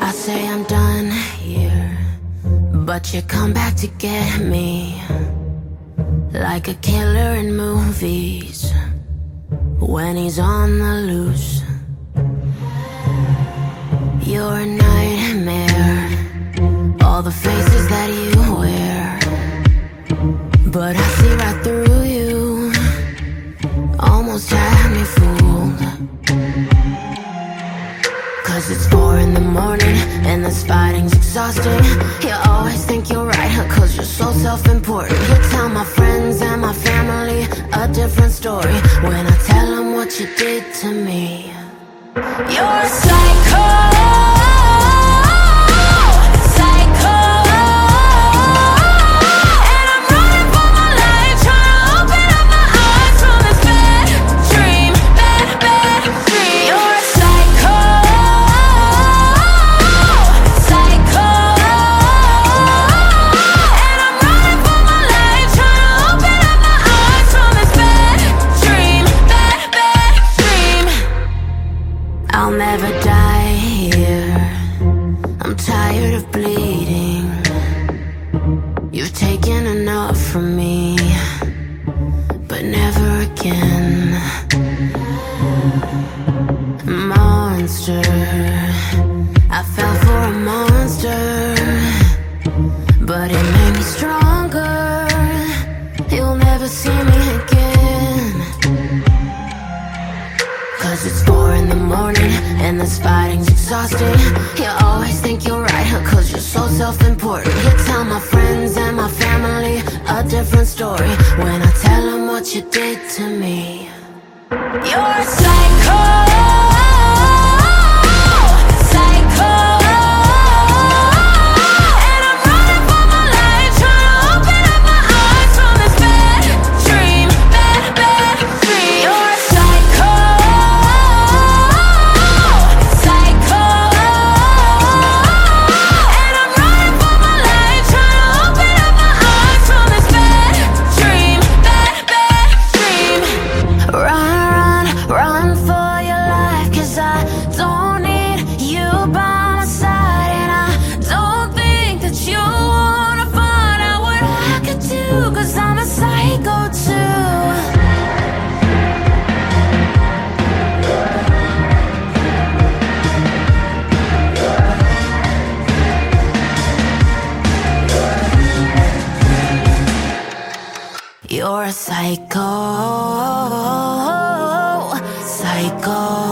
I say I'm done here, but you come back to get me, like a killer in movies when he's on the loose. You're a nightmare, all the faces that you wear, but I see right through you, almost had me fooled. Cause it's 4 in the morning and this fighting's exhausting. You always think you're right, cause you're so self-important. You tell my friends and my family a different story when I tell them what you did to me. You're a psycho. I'll never die here, I'm tired of bleeding. You've taken enough from me, but never again. Monster, I fell for a monster, but it made me stronger. You'll never see me again. Cause it's 4 in the morning and this fighting's exhausting. You always think you're right, cause you're so self-important. You tell my friends and my family a different story when I tell them what you did to me. You're a psycho. Cause I'm a psycho too. You're a psycho, psycho.